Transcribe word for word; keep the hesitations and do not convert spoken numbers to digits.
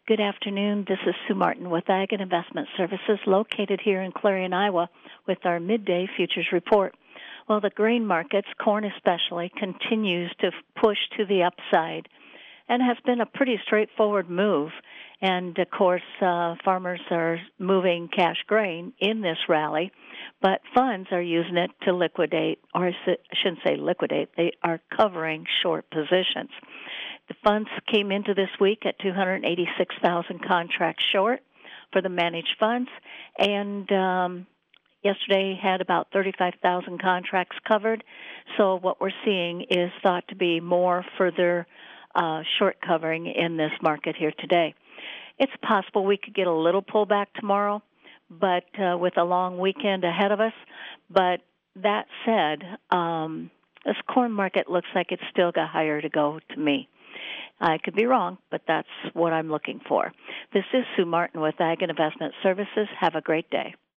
Good afternoon. This is Sue Martin with Ag and Investment Services, located here in Clarion, Iowa, with our midday futures report. Well, the grain markets, corn especially, continues to push to the upside and has been a pretty straightforward move. And, of course, uh, farmers are moving cash grain in this rally, but funds are using it to liquidate, or I shouldn't say liquidate, they are covering short positions. The funds came into this week at two hundred eighty-six thousand contracts short for the managed funds, and um, yesterday had about thirty-five thousand contracts covered. So what we're seeing is thought to be more further uh, short covering in this market here today. It's possible we could get a little pullback tomorrow, but uh, with a long weekend ahead of us. But that said, um, this corn market looks like it's still got higher to go to me. I could be wrong, but that's what I'm looking for. This is Sue Martin with Ag and Investment Services. Have a great day.